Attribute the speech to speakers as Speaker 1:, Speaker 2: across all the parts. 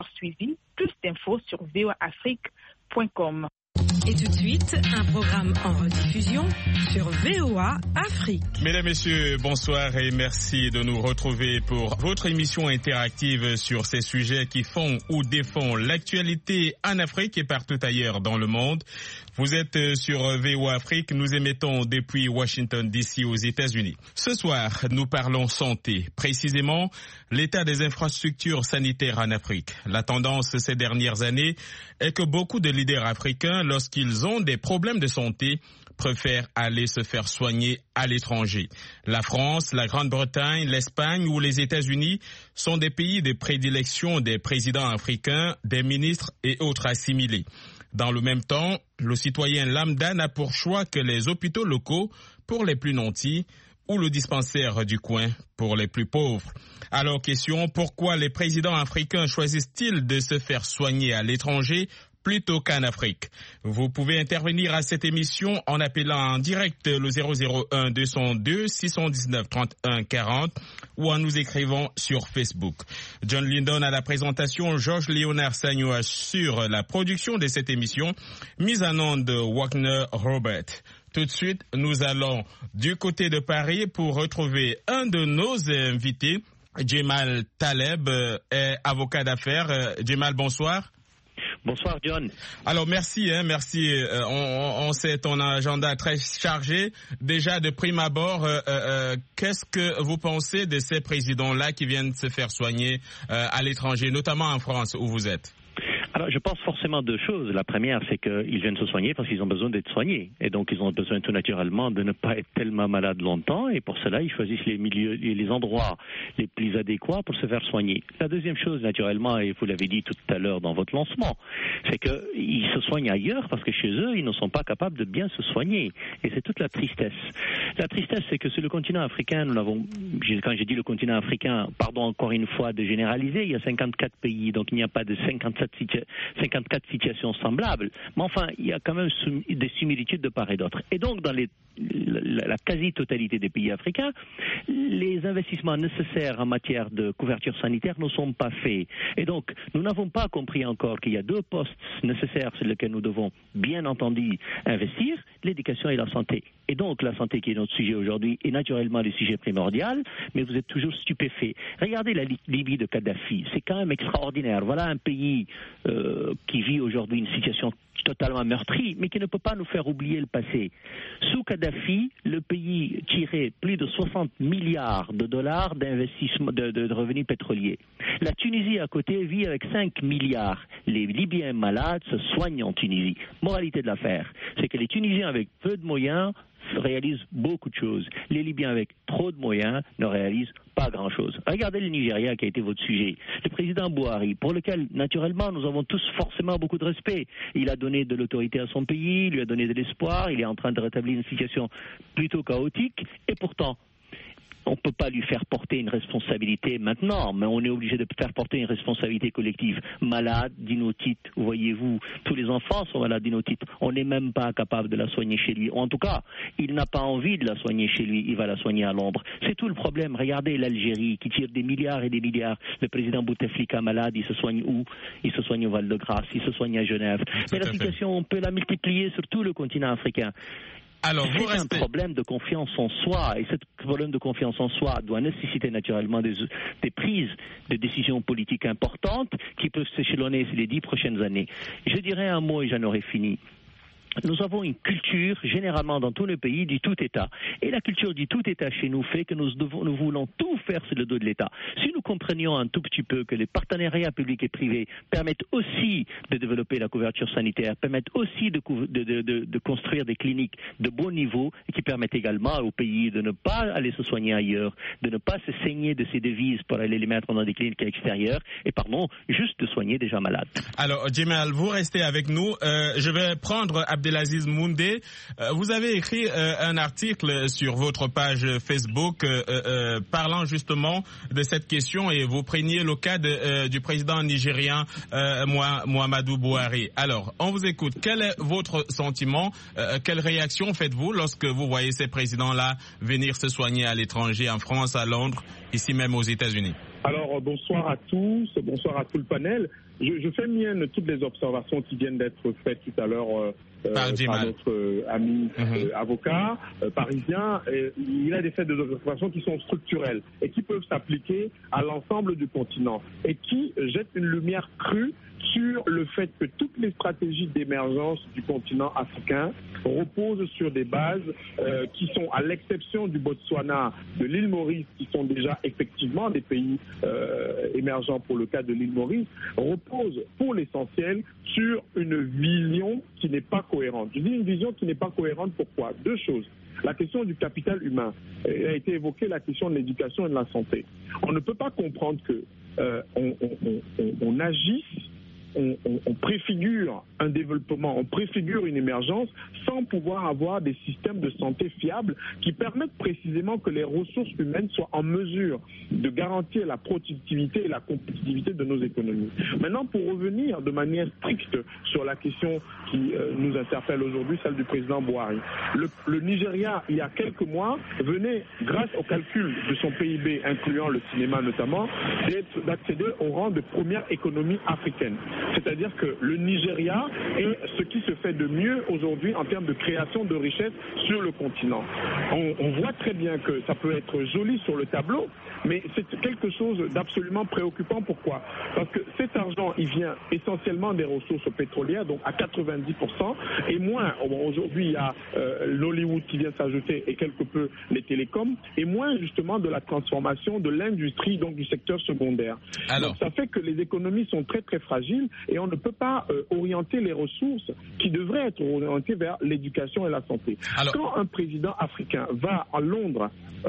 Speaker 1: suivi. Plus d'infos sur voaafrique.com.
Speaker 2: Et tout de suite, un programme en rediffusion sur VOA Afrique.
Speaker 3: Mesdames, Messieurs, bonsoir et merci de nous retrouver pour votre émission interactive sur ces sujets qui font ou défont l'actualité en Afrique et partout ailleurs dans le monde. Vous êtes sur VOA Afrique, nous émettons depuis Washington DC aux États-Unis. Ce soir, nous parlons santé, précisément l'état des infrastructures sanitaires en Afrique. La tendance ces dernières années est que beaucoup de leaders africains, lorsqu'ils ont des problèmes de santé, préfèrent aller se faire soigner à l'étranger. La France, la Grande-Bretagne, l'Espagne ou les États-Unis sont des pays de prédilection des présidents africains, des ministres et autres assimilés. Dans le même temps, le citoyen lambda n'a pour choix que les hôpitaux locaux pour les plus nantis ou le dispensaire du coin pour les plus pauvres. Alors question, pourquoi les présidents africains choisissent-ils de se faire soigner à l'étranger plutôt qu'en Afrique? Vous pouvez intervenir à cette émission en appelant en direct le 001 202 619 31 40 ou en nous écrivant sur Facebook. John Lindon à la présentation, Georges Léonard Sagno assure la production de cette émission, mise en onde de Wagner Robert. Tout de suite, nous allons du côté de Paris pour retrouver un de nos invités, Djemal Taleb, est avocat d'affaires. Djemal, bonsoir.
Speaker 4: Bonsoir John.
Speaker 3: Alors merci. On sait ton agenda très chargé. Déjà de prime abord, qu'est-ce que vous pensez de ces présidents-là qui viennent se faire soigner à l'étranger, notamment en France où vous êtes?
Speaker 4: Alors, je pense forcément deux choses. La première, c'est qu'ils viennent se soigner parce qu'ils ont besoin d'être soignés. Et donc, ils ont besoin tout naturellement de ne pas être tellement malades longtemps. Et pour cela, ils choisissent les milieux et les endroits les plus adéquats pour se faire soigner. La deuxième chose, naturellement, et vous l'avez dit tout à l'heure dans votre lancement, c'est qu'ils se soignent ailleurs parce que chez eux, ils ne sont pas capables de bien se soigner. Et c'est toute la tristesse. La tristesse, c'est que sur le continent africain, quand j'ai dit le continent africain, pardon encore une fois de généraliser, il y a 54 pays, donc il n'y a pas de 54 situations semblables, mais enfin, il y a quand même des similitudes de part et d'autre. Et donc, dans la quasi-totalité des pays africains, les investissements nécessaires en matière de couverture sanitaire ne sont pas faits. Et donc, nous n'avons pas compris encore qu'il y a deux postes nécessaires sur lesquels nous devons, bien entendu, investir, l'éducation et la santé. Et donc, la santé qui est notre sujet aujourd'hui est naturellement le sujet primordial, mais vous êtes toujours stupéfait. Regardez la Libye de Kadhafi, c'est quand même extraordinaire. Voilà un pays qui vit aujourd'hui une situation totalement meurtrie, mais qui ne peut pas nous faire oublier le passé. Sous Kadhafi, le pays tirait plus de 60 milliards de dollars d'investissement de revenus pétroliers. La Tunisie à côté vit avec 5 milliards. Les Libyens malades se soignent en Tunisie. Moralité de l'affaire, c'est que les Tunisiens avec peu de moyens réalisent beaucoup de choses. Les Libyens avec trop de moyens ne réalisent pas grand-chose. Regardez le Nigeria qui a été votre sujet. Le président Buhari, pour lequel, naturellement, nous avons tous forcément beaucoup de respect. Il a donné de l'autorité à son pays, il lui a donné de l'espoir, il est en train de rétablir une situation plutôt chaotique, et pourtant, on ne peut pas lui faire porter une responsabilité maintenant, mais on est obligé de faire porter une responsabilité collective. Malade d'inotite, voyez-vous, tous les enfants sont malades d'inotite. On n'est même pas capable de la soigner chez lui. Ou en tout cas, il n'a pas envie de la soigner chez lui, il va la soigner à l'ombre. C'est tout le problème. Regardez l'Algérie qui tire des milliards et des milliards. Le président Bouteflika malade, il se soigne où? Il se soigne au Val-de-Grâce, il se soigne à Genève. Mais la situation, on peut la multiplier sur tout le continent africain.
Speaker 3: Alors, c'est
Speaker 4: un problème de confiance en soi, et ce problème de confiance en soi doit nécessiter naturellement des prises de décisions politiques importantes qui peuvent s'échelonner sur les 10 prochaines années. Je dirais un mot et j'en aurai fini. Nous avons une culture, généralement dans tous les pays, du tout État. Et la culture du tout État chez nous fait que nous voulons tout faire sur le dos de l'État. Si nous comprenions un tout petit peu que les partenariats publics et privés permettent aussi de développer la couverture sanitaire, permettent aussi de construire des cliniques de bon niveau et qui permettent également aux pays de ne pas aller se soigner ailleurs, de ne pas se saigner de ces devises pour aller les mettre dans des cliniques extérieures et juste de soigner des gens malades.
Speaker 3: Alors, Djemal, vous restez avec nous. Je vais prendre Abdelaziz Moundé. Vous avez écrit un article sur votre page Facebook parlant justement de cette question et vous preniez le cas du président nigérien Muhammadu Buhari. Alors, on vous écoute. Quel est votre sentiment? Quelle réaction faites-vous lorsque vous voyez ces présidents-là venir se soigner à l'étranger, en France, à Londres, ici même aux États-Unis?
Speaker 5: Alors, bonsoir à tous, bonsoir à tout le panel. je fais mienne toutes les observations qui viennent d'être faites tout à l'heure par notre ami avocat parisien. Il a des observations qui sont structurelles et qui peuvent s'appliquer à l'ensemble du continent et qui jettent une lumière crue sur le fait que toutes les stratégies d'émergence du continent africain reposent sur des bases qui sont, à l'exception du Botswana, de l'île Maurice, qui sont déjà effectivement des pays émergents pour le cas de l'île Maurice, reposent pour l'essentiel sur une vision qui n'est pas cohérente. Je dis une vision qui n'est pas cohérente, pourquoi ? Deux choses. La question du capital humain. Il a été évoqué la question de l'éducation et de la santé. On ne peut pas comprendre que on agisse, on préfigure un développement, on préfigure une émergence sans pouvoir avoir des systèmes de santé fiables qui permettent précisément que les ressources humaines soient en mesure de garantir la productivité et la compétitivité de nos économies. Maintenant, pour revenir de manière stricte sur la question qui nous interpelle aujourd'hui, celle du président Buhari. Le Nigeria, il y a quelques mois, venait, grâce au calcul de son PIB, incluant le cinéma notamment, d'accéder au rang de première économie africaine. C'est-à-dire que le Nigeria est ce qui se fait de mieux aujourd'hui en termes de création de richesses sur le continent. On voit très bien que ça peut être joli sur le tableau, mais c'est quelque chose d'absolument préoccupant. Pourquoi ? Parce que cet argent, il vient essentiellement des ressources pétrolières, donc à 90%, et moins, aujourd'hui il y a l'Hollywood qui vient s'ajouter et quelque peu les télécoms, et moins justement de la transformation de l'industrie, donc du secteur secondaire. Donc ça fait que les économies sont très très fragiles et on ne peut pas orienter les ressources qui devraient être orientées vers l'éducation et la santé. Quand un président africain va à Londres,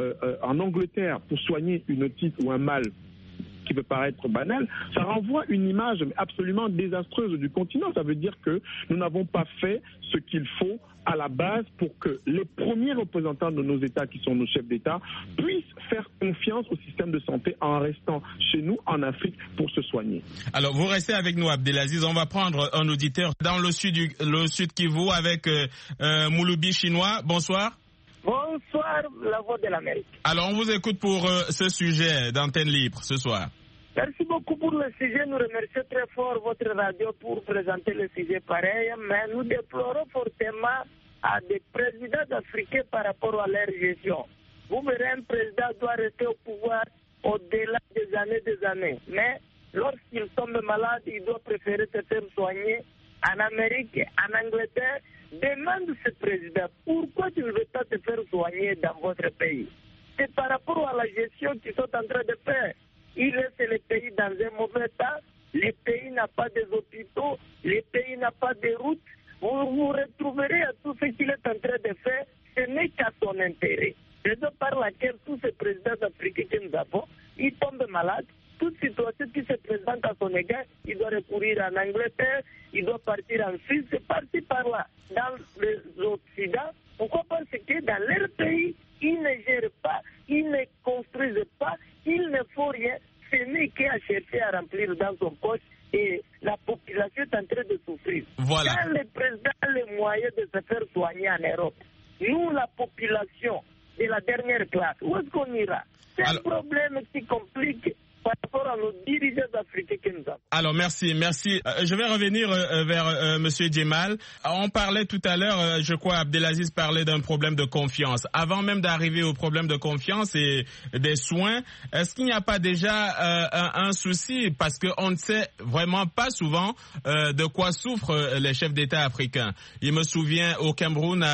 Speaker 5: en Angleterre, pour soigner une otite ou un mal qui peut paraître banal, ça renvoie une image absolument désastreuse du continent. Ça veut dire que nous n'avons pas fait ce qu'il faut à la base pour que les premiers représentants de nos États, qui sont nos chefs d'État, puissent faire confiance au système de santé en restant chez nous, en Afrique, pour se soigner. Alors, vous restez avec nous, Abdelaziz. On va prendre un auditeur dans le sud Kivu avec Mouloubi Chinois. Bonsoir.
Speaker 6: Bonsoir, la voix de l'Amérique.
Speaker 3: Alors, on vous écoute pour ce sujet d'Antenne Libre ce soir.
Speaker 6: Merci beaucoup pour le sujet. Nous remercions très fort votre radio pour présenter le sujet pareil, mais nous déplorons fortement à des présidents africains par rapport à leur gestion. Vous verrez, un président doit rester au pouvoir au-delà des années, mais lorsqu'il tombe malade, il doit préférer se faire soigner en Amérique, en Angleterre. Demande ce président, pourquoi tu ne veux pas te faire soigner dans votre pays? C'est par rapport à la gestion qu'ils sont en train de faire. Il laisse le pays dans un mauvais état, le pays n'a pas des hôpitaux, le pays n'a pas de routes. Vous vous retrouverez à tout ce qu'il est en train de faire, ce n'est qu'à son intérêt. Raison par laquelle tous ces présidents africains que nous avons, ils tombent malades. Toute situation qui se présente à son égard, il doit recourir en Angleterre, il doit partir en Suisse, c'est parti par là. Dans les Occidents, pourquoi? Parce que dans leur pays, ils ne gèrent pas, ils ne construisent pas, il ne faut rien, ce n'est qu'à chercher à remplir dans son poche et la population est en train de souffrir. Voilà. Quand le président a les moyens de se faire soigner en Europe, nous, la population de la dernière classe, où est-ce qu'on ira? C'est un problème qui complique par rapport à nos dirigeants africains que nous avons. Alors, merci. Je vais revenir vers Monsieur Djemal. On parlait tout à l'heure, je crois, Abdelaziz parlait d'un problème de confiance. Avant même d'arriver au problème de confiance et des soins, est-ce qu'il n'y a pas déjà un souci? Parce qu'on ne sait vraiment pas souvent de quoi souffrent les chefs d'État africains. Il me souvient, au Cameroun,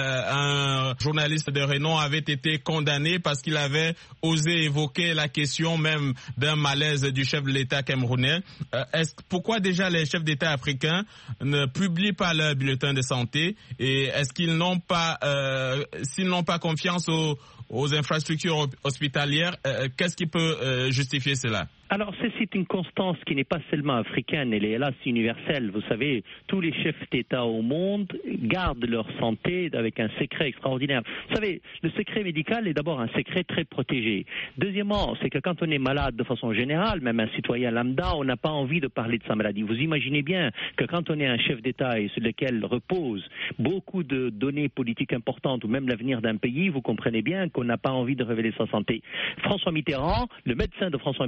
Speaker 6: un journaliste de renom avait été condamné parce qu'il avait osé évoquer la question même d'un malaise du chef de l'État camerounais. Pourquoi déjà les chefs d'État africains ne publient pas leur bulletin de santé, et est-ce qu'ils n'ont pas, s'ils n'ont pas confiance aux infrastructures hospitalières, qu'est-ce qui peut justifier cela?
Speaker 4: Alors, c'est une constance qui n'est pas seulement africaine, elle est hélas universelle. Vous savez, tous les chefs d'État au monde gardent leur santé avec un secret extraordinaire. Vous savez, le secret médical est d'abord un secret très protégé. Deuxièmement, c'est que quand on est malade de façon générale, même un citoyen lambda, on n'a pas envie de parler de sa maladie. Vous imaginez bien que quand on est un chef d'État et sur lequel reposent beaucoup de données politiques importantes ou même l'avenir d'un pays, vous comprenez bien qu'on n'a pas envie de révéler sa santé. François Mitterrand, le médecin de François Mitterrand,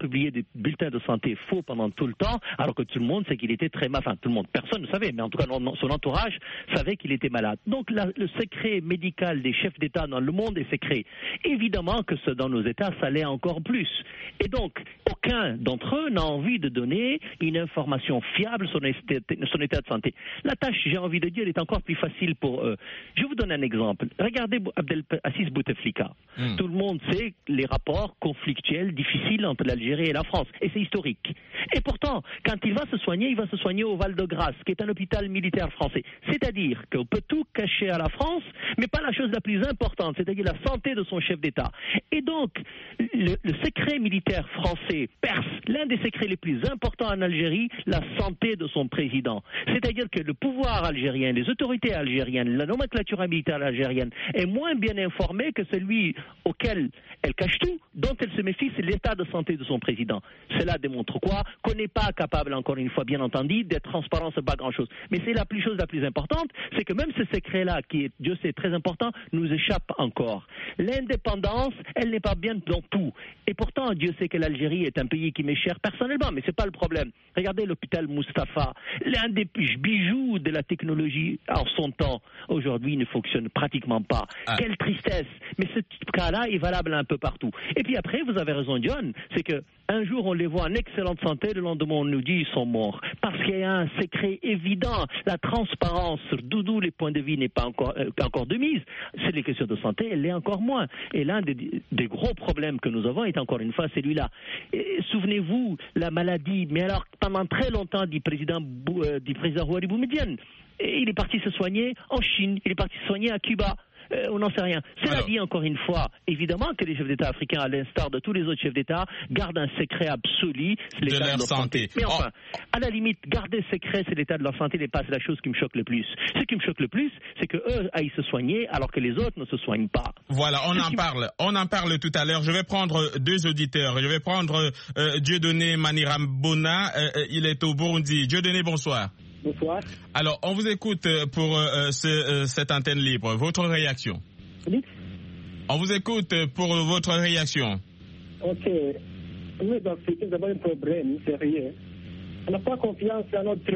Speaker 4: publié des bulletins de santé faux pendant tout le temps, alors que tout le monde sait qu'il était très malade. Enfin, tout le monde, personne ne savait, mais en tout cas, son entourage savait qu'il était malade. Donc, le secret médical des chefs d'État dans le monde est secret. Évidemment que dans nos États, ça l'est encore plus. Et donc, aucun d'entre eux n'a envie de donner une information fiable sur son état de santé. La tâche, j'ai envie de dire, est encore plus facile pour eux. Je vous donne un exemple. Regardez Abdelaziz Bouteflika. Tout le monde sait les rapports conflictuels, difficiles entre l'Algérie et la France. Et c'est historique. Et pourtant, quand il va se soigner au Val-de-Grâce, qui est un hôpital militaire français. C'est-à-dire qu'on peut tout cacher à la France, mais pas la chose la plus importante, c'est-à-dire la santé de son chef d'État. Et donc, le secret militaire français perce l'un des secrets les plus importants en Algérie, la santé de son président. C'est-à-dire que le pouvoir algérien, les autorités algériennes, la nomenclature militaire algérienne est moins bien informée que celui auquel elle cache tout, dont elle se méfie, c'est l'état de santé de son président. Cela démontre quoi? Qu'on n'est pas capable, encore une fois, bien entendu, d'être transparent sur pas grand-chose. Mais c'est la chose la plus importante, c'est que même ce secret-là, qui est, Dieu sait, très important, nous échappe encore. L'indépendance, elle n'est pas bien dans tout. Et pourtant, Dieu sait que l'Algérie est un pays qui m'est cher personnellement, mais c'est pas le problème. Regardez l'hôpital Mustapha, l'un des bijoux de la technologie en son temps, aujourd'hui ne fonctionne pratiquement pas. Quelle tristesse! Mais ce cas-là est valable un peu partout. Et puis après, vous avez raison, John, c'est que un jour on les voit en excellente santé, le lendemain on nous dit ils sont morts. Parce qu'il y a un secret évident, la transparence, d'où les points de vie n'est pas encore de mise. C'est les questions de santé, elle l'est encore moins. Et l'un des gros problèmes que nous avons est encore une fois celui-là. Souvenez-vous, la maladie, mais alors pendant très longtemps du président Houari Boumedienne, il est parti se soigner en Chine, il est parti se soigner à Cuba. On n'en sait rien. Cela dit, encore une fois, évidemment que les chefs d'État africains, à l'instar de tous les autres chefs d'État, gardent un secret absolu, c'est l'état de leur santé. Mais enfin, à la limite, garder secret, c'est l'état de leur santé, n'est pas la chose qui me choque le plus. Ce qui me choque le plus, c'est qu'eux aillent se soigner alors que les autres ne se soignent pas.
Speaker 3: Voilà, on en parle tout à l'heure. Je vais prendre deux auditeurs. Je vais prendre Dieudonné Manirambona, il est au Burundi. Dieudonné, bonsoir.
Speaker 7: Bonsoir.
Speaker 3: Alors, on vous écoute pour cette antenne libre. Votre réaction?
Speaker 7: Oui.
Speaker 3: On vous écoute pour votre réaction.
Speaker 7: Ok. Nous, les Africains, nous avons un problème sérieux. On n'a pas confiance à notre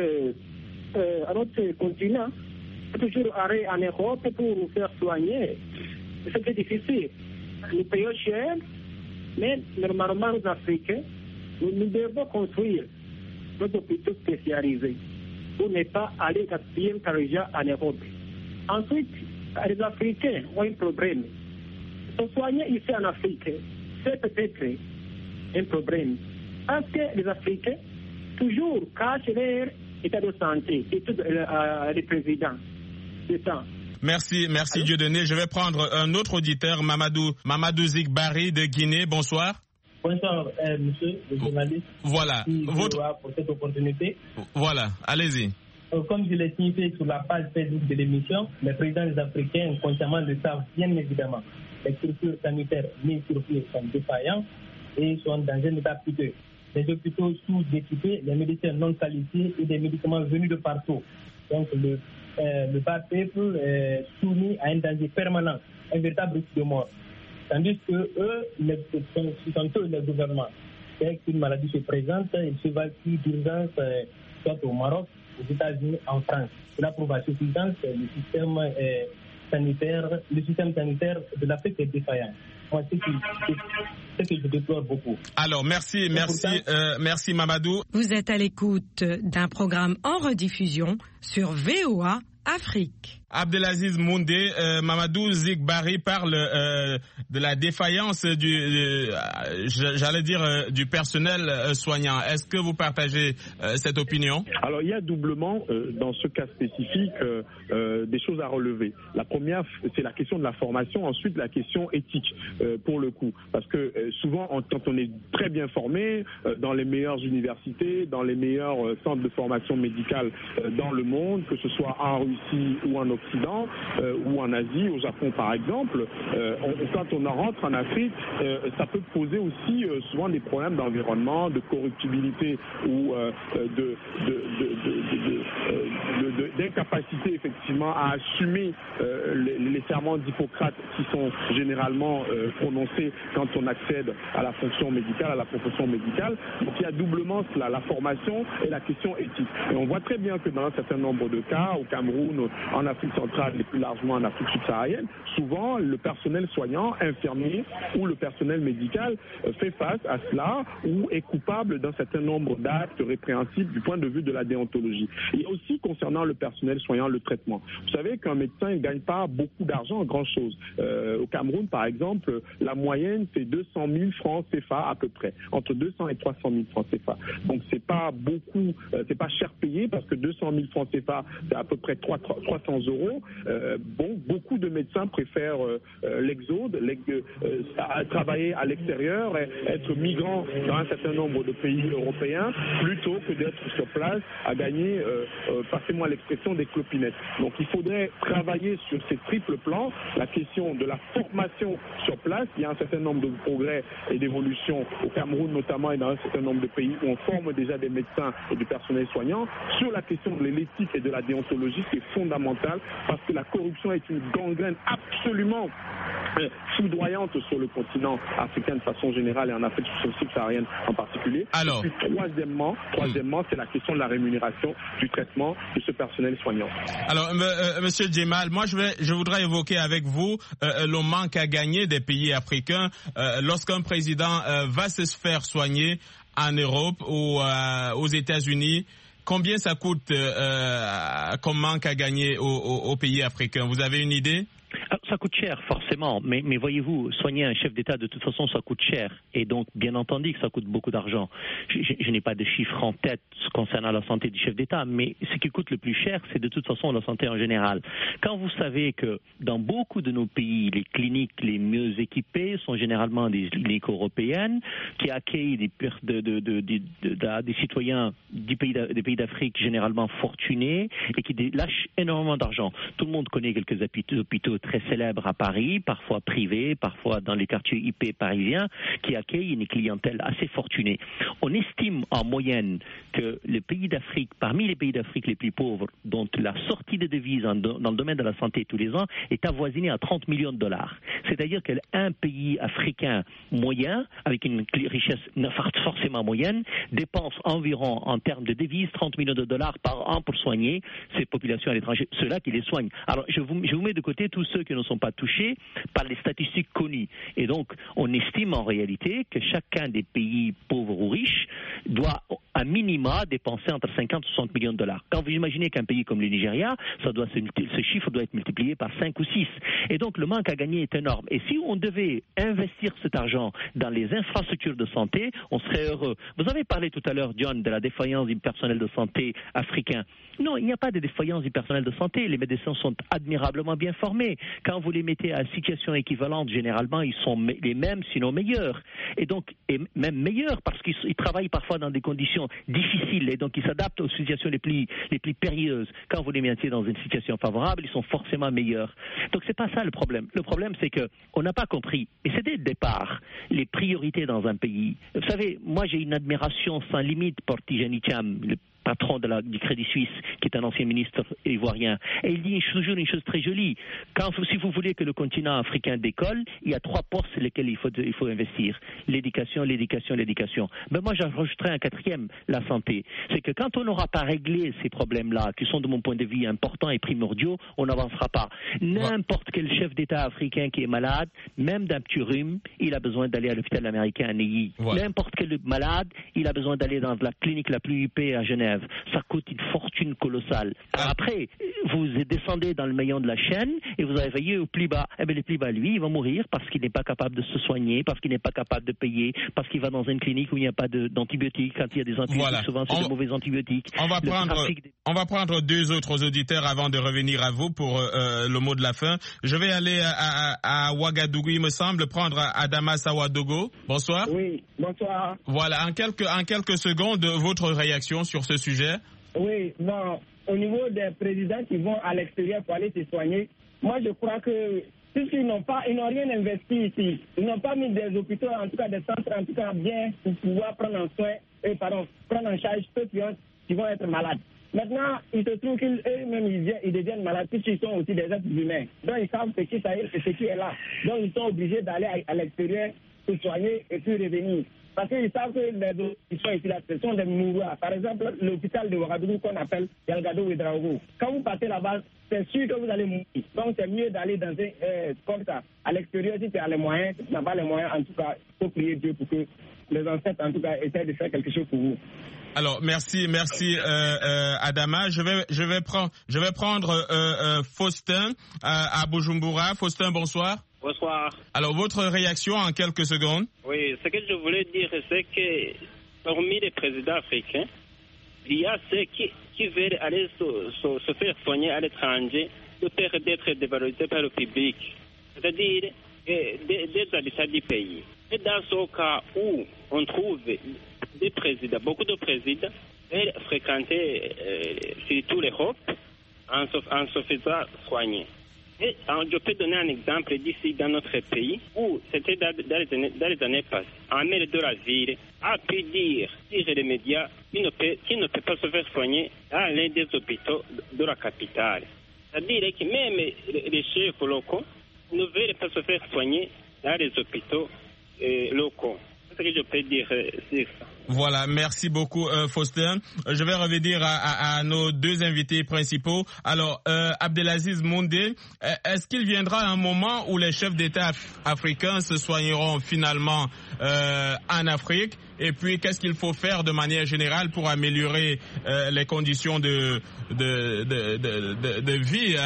Speaker 7: continent. C'est toujours aller en Europe pour nous faire soigner. C'est très difficile. Nous payons cher, mais normalement, nous, Africains, nous devons construire nos hôpitaux spécialisés pour ne pas aller gaspiller l'argent en Europe. Ensuite, les Africains ont un problème. Se soigner ici en Afrique, c'est peut-être un problème. Parce que les Africains toujours cachent leur état de santé et tout les présidents. C'est ça.
Speaker 3: Merci Dieudonné. Je vais prendre un autre auditeur, Mamadou Zigbari de Guinée. Bonsoir.
Speaker 8: Bonsoir, monsieur le journaliste.
Speaker 3: Voilà.
Speaker 8: Pour cette opportunité.
Speaker 3: Voilà, allez-y.
Speaker 8: Comme je l'ai signifié sur la page Facebook de l'émission, les présidents des Africains, consciemment le savent bien évidemment. Les structures sanitaires mises sur pied sont défaillantes et sont dans un état piteux. Les hôpitaux sous-équipés, les médecins non qualifiés et des médicaments venus de partout. Donc le bas peuple est soumis à un danger permanent, un véritable risque de mort. Tandis que eux, ce sont eux les gouvernements. Dès qu'une maladie se présente, ils se évacuent d'urgence, soit au Maroc, aux États-Unis, en France. Cela prouve à suffisance que le système sanitaire de l'Afrique est défaillant. Moi, c'est que je déplore beaucoup.
Speaker 3: Alors, merci Mamadou.
Speaker 2: Vous êtes à l'écoute d'un programme en rediffusion sur VOA Afrique.
Speaker 3: Abdelaziz Moundé, Mamadou Zigbari parle de la défaillance du personnel soignant. Est-ce que vous partagez cette opinion?
Speaker 5: Alors il y a doublement dans ce cas spécifique des choses à relever. La première, c'est la question de la formation, ensuite la question éthique pour le coup. Parce que souvent, quand on est très bien formé dans les meilleures universités, dans les meilleurs centres de formation médicale dans le monde, que ce soit en Russie ou en Occident, Occident ou en Asie, au Japon par exemple, quand on rentre en Afrique, ça peut poser aussi souvent des problèmes d'environnement, de corruptibilité ou d'incapacité effectivement à assumer les serments d'Hippocrate qui sont généralement prononcés quand on accède à la fonction médicale, à la profession médicale. Donc il y a doublement cela, la formation et la question éthique. Et on voit très bien que dans un certain nombre de cas, au Cameroun, en Afrique centrale et plus largement en Afrique subsaharienne, souvent le personnel soignant, infirmier ou le personnel médical fait face à cela ou est coupable d'un certain nombre d'actes répréhensibles du point de vue de la déontologie. Et aussi concernant le personnel soignant, le traitement. Vous savez qu'un médecin ne gagne pas beaucoup d'argent, grand-chose. Au Cameroun, par exemple, la moyenne, c'est 200 000 francs CFA à peu près, entre 200 et 300 000 francs CFA. Donc c'est pas beaucoup, c'est pas cher payé parce que 200 000 francs CFA, c'est à peu près 300 euros. Beaucoup de médecins préfèrent l'exode, travailler à l'extérieur, être migrants dans un certain nombre de pays européens, plutôt que d'être sur place à gagner, passez-moi l'expression, des clopinettes. Donc il faudrait travailler sur ces triples plans, la question de la formation sur place. Il y a un certain nombre de progrès et d'évolutions au Cameroun notamment et dans un certain nombre de pays où on forme déjà des médecins et du personnel soignant. Sur la question de l'éthique et de la déontologie, c'est fondamental parce que la corruption est une gangrène absolument foudroyante sur le continent africain de façon générale et en Afrique subsaharienne en particulier.
Speaker 3: Alors,
Speaker 5: et puis, troisièmement, c'est la question de la rémunération du traitement de ce personnel soignant.
Speaker 3: Alors, Monsieur Djemal, moi je voudrais évoquer avec vous le manque à gagner des pays africains lorsqu'un président va se faire soigner en Europe ou aux États-Unis. Combien ça coûte comme manque à gagner aux pays africains? Vous avez une idée?
Speaker 4: Ça coûte cher, forcément, mais voyez-vous, soigner un chef d'État, de toute façon, ça coûte cher. Et donc, bien entendu que ça coûte beaucoup d'argent. Je n'ai pas de chiffres en tête concernant la santé du chef d'État, mais ce qui coûte le plus cher, c'est de toute façon la santé en général. Quand vous savez que dans beaucoup de nos pays, les cliniques les mieux équipées sont généralement des cliniques européennes qui accueillent des citoyens des pays d'Afrique généralement fortunés et qui lâchent énormément d'argent. Tout le monde connaît quelques hôpitaux très célèbres à Paris, parfois privés, parfois dans les quartiers IP parisiens, qui accueillent une clientèle assez fortunée. On estime en moyenne que les pays d'Afrique, parmi les pays d'Afrique les plus pauvres, dont la sortie de devises dans le domaine de la santé tous les ans est avoisinée à 30 millions de dollars. C'est-à-dire qu'un pays africain moyen, avec une richesse forcément moyenne, dépense environ en termes de devises 30 millions de dollars par an pour soigner ces populations à l'étranger, ceux-là qui les soignent. Alors je vous mets de côté tous ceux qui ne sont pas touchés par les statistiques connues. Et donc, on estime en réalité que chacun des pays pauvres ou riches doit à minima dépenser entre 50 et 60 millions de dollars. Quand vous imaginez qu'un pays comme le Nigeria, ce chiffre doit être multiplié par 5 ou 6. Et donc, le manque à gagner est énorme. Et si on devait investir cet argent dans les infrastructures de santé, on serait heureux. Vous avez parlé tout à l'heure, John, de la défaillance du personnel de santé africain. Non, il n'y a pas de défaillance du personnel de santé. Les médecins sont admirablement bien formés. Quand vous les mettez à situation équivalente, généralement, ils sont les mêmes, sinon meilleurs. Et donc, même meilleurs, parce qu'ils travaillent parfois dans des conditions difficiles, et donc ils s'adaptent aux situations les plus périlleuses. Quand vous les mettez dans une situation favorable, ils sont forcément meilleurs. Donc, c'est pas ça le problème. Le problème, c'est que on n'a pas compris, et c'est dès le départ, les priorités dans un pays. Vous savez, moi, j'ai une admiration sans limite pour Tidjani Thiam, le patron du Crédit Suisse, qui est un ancien ministre ivoirien. Et il dit toujours une chose très jolie. Si vous voulez que le continent africain décolle, il y a 3 postes sur lesquels il faut investir. L'éducation, l'éducation, l'éducation. Mais moi, j'en rajouterais un 4e, la santé. C'est que quand on n'aura pas réglé ces problèmes-là, qui sont de mon point de vue importants et primordiaux, on n'avancera pas. N'importe quel chef d'État africain qui est malade, même d'un petit rhume, il a besoin d'aller à l'hôpital américain à Neuilly. N'importe quel malade, il a besoin d'aller dans la clinique la plus huppée à Genève. Ça coûte une fortune colossale. Après, vous descendez dans le maillon de la chaîne et vous avez veillé au plus bas. Eh bien, le plus bas, lui, il va mourir parce qu'il n'est pas capable de se soigner, parce qu'il n'est pas capable de payer, parce qu'il va dans une clinique où il n'y a pas d'antibiotiques. Quand il y a des antibiotiques, souvent, c'est de mauvais antibiotiques.
Speaker 3: On va prendre 2 autres auditeurs avant de revenir à vous pour le mot de la fin. Je vais aller à Ouagadougou, il me semble, prendre Adama Sawadogo. Bonsoir.
Speaker 9: Oui, bonsoir.
Speaker 3: Voilà, en quelques secondes, votre réaction sur ce sujet.
Speaker 7: Oui, bon, au niveau des présidents qui vont à l'extérieur pour aller se soigner, moi je crois que puisqu'ils n'ont rien investi ici, ils n'ont pas mis des hôpitaux, en tout cas des centres, en tout cas bien pour pouvoir prendre en charge ceux qui vont être malades. Maintenant, il se trouve qu'eux-mêmes, ils deviennent malades puisqu'ils sont aussi des êtres humains. Donc, ils savent ce qui est là. Donc, ils sont obligés d'aller à l'extérieur se soigner et puis revenir. Parce qu'ils savent que les autres qui sont ici, là, ce sont des mouroirs. Par exemple, l'hôpital de Ouagadougou qu'on appelle Delgado Ouedraogo. Quand vous partez là-bas, c'est sûr que vous allez mourir. Donc, c'est mieux d'aller dans comme ça. À l'extérieur, si tu as les moyens, si tu n'as pas les moyens, en tout cas, il faut prier Dieu pour que les ancêtres, en tout cas, essayent de faire quelque chose pour vous.
Speaker 3: Alors merci Adama. Je vais prendre Faustin à Bujumbura. Faustin, bonsoir.
Speaker 9: Bonsoir.
Speaker 3: Alors votre réaction en quelques secondes.
Speaker 9: Oui, ce que je voulais dire, c'est que parmi les présidents africains, il y a ceux qui veulent aller se faire soigner à l'étranger de peur d'être dévalorisés par le public, c'est-à-dire des habitants du pays. Et dans ce cas où on trouve des présidents, beaucoup de présidents, veulent fréquenter surtout l'Europe en se faisant soigner. Et je peux donner un exemple d'ici dans notre pays où c'était dans les années passées. Un maire de la ville a pu dire les médias qu'il ne peut pas se faire soigner dans l'un des hôpitaux de la capitale. C'est-à-dire que même les chefs locaux ne veulent pas se faire soigner dans les hôpitaux locaux. C'est ce que je peux dire sur ça.
Speaker 3: Voilà, merci beaucoup Faustin. Je vais revenir à nos deux invités principaux. Alors, Abdelaziz Moundé, est-ce qu'il viendra un moment où les chefs d'État africains se soigneront finalement en Afrique? Et puis, qu'est-ce qu'il faut faire de manière générale pour améliorer les conditions de vie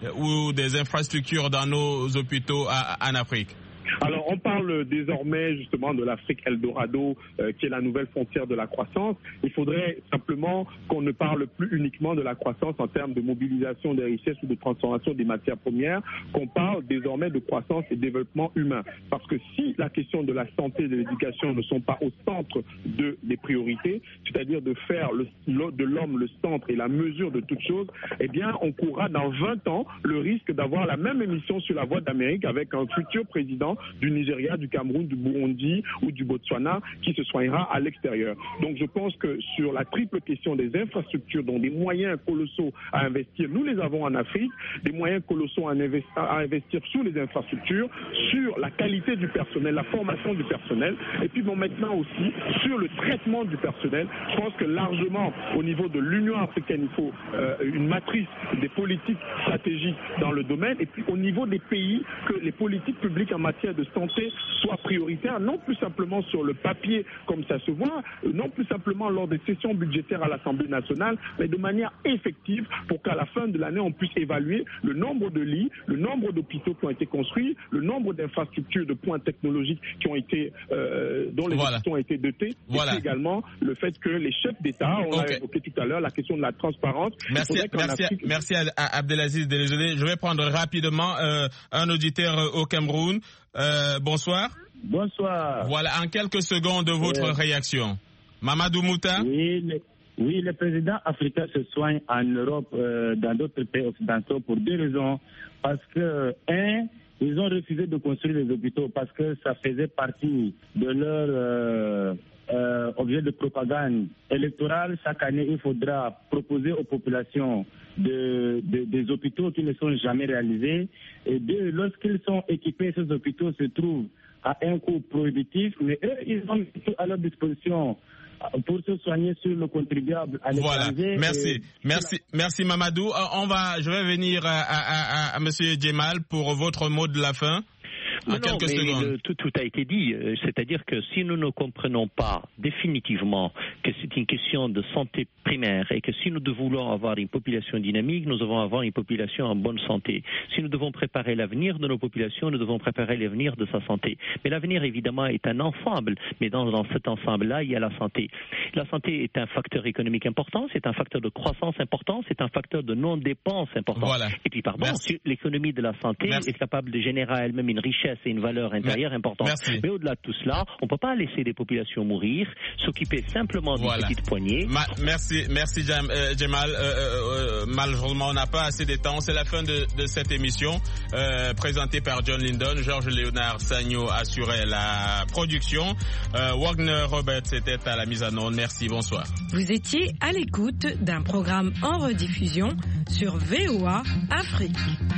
Speaker 3: ou des infrastructures dans nos hôpitaux en Afrique?
Speaker 5: Alors, on parle désormais justement de l'Afrique Eldorado, qui est la nouvelle frontière de la croissance. Il faudrait simplement qu'on ne parle plus uniquement de la croissance en termes de mobilisation des richesses ou de transformation des matières premières, qu'on parle désormais de croissance et développement humain. Parce que si la question de la santé et de l'éducation ne sont pas au centre des priorités, c'est-à-dire de faire de l'homme le centre et la mesure de toute chose, eh bien, on courra dans 20 ans le risque d'avoir la même émission sur la Voix d'Amérique avec un futur président du Nigeria, du Cameroun, du Burundi ou du Botswana qui se soignera à l'extérieur. Donc je pense que sur la triple question des infrastructures, dont des moyens colossaux à investir, nous les avons en Afrique, des moyens colossaux à investir sur les infrastructures, sur la qualité du personnel, la formation du personnel, et puis bon, maintenant aussi sur le traitement du personnel. Je pense que largement au niveau de l'Union africaine, il faut une matrice des politiques stratégiques dans le domaine, et puis au niveau des pays, que les politiques publiques en matière de santé soient prioritaires, non plus simplement sur le papier comme ça se voit, non plus simplement lors des sessions budgétaires à l'Assemblée nationale, mais de manière effective pour qu'à la fin de l'année, on puisse évaluer le nombre de lits, le nombre d'hôpitaux qui ont été construits, le nombre d'infrastructures de points technologiques qui ont été, dont les hôpitaux ont été dotés, et puis également le fait que les chefs d'État, on l'a évoqué tout à l'heure, la question de la transparence.
Speaker 3: Merci à Abdelaziz. Je vais prendre rapidement un auditeur au Cameroun. Bonsoir.
Speaker 10: Bonsoir.
Speaker 3: Voilà, en quelques secondes, votre réaction. Mamadou Mouta.
Speaker 10: Oui, les présidents africains se soignent en Europe, dans d'autres pays occidentaux pour deux raisons. Parce que, ils ont refusé de construire les hôpitaux parce que ça faisait partie de leur objet de propagande électorale. Chaque année, il faudra proposer aux populations des hôpitaux qui ne sont jamais réalisés. Et deux, lorsqu'ils sont équipés, ces hôpitaux se trouvent à un coût prohibitif, mais eux, ils ont mis à leur disposition pour se soigner sur le contribuable à l'étranger.
Speaker 3: Voilà, merci Mamadou. Je vais venir à Monsieur Djemal pour votre mot de la fin.
Speaker 4: Tout a été dit, c'est-à-dire que si nous ne comprenons pas définitivement que c'est une question de santé primaire et que si nous voulons avoir une population dynamique, nous devons avoir une population en bonne santé. Si nous devons préparer l'avenir de nos populations, nous devons préparer l'avenir de sa santé. Mais l'avenir, évidemment, est un ensemble, mais dans cet ensemble-là, il y a la santé. La santé est un facteur économique important, c'est un facteur de croissance important, c'est un facteur de non-dépense important. Voilà. Et puis, si l'économie de la santé est capable de générer elle-même une richesse c'est une valeur intérieure importante.
Speaker 3: Merci.
Speaker 4: Mais au-delà de tout cela, on ne peut pas laisser des populations mourir, s'occuper simplement d'une petite poignée.
Speaker 3: Merci Jamal. Malheureusement, on n'a pas assez de temps. C'est la fin de cette émission présentée par John Lindon. Georges Léonard Sagno assurait la production. Wagner Roberts était à la mise en onde. Merci, bonsoir.
Speaker 2: Vous étiez à l'écoute d'un programme en rediffusion sur VOA Afrique.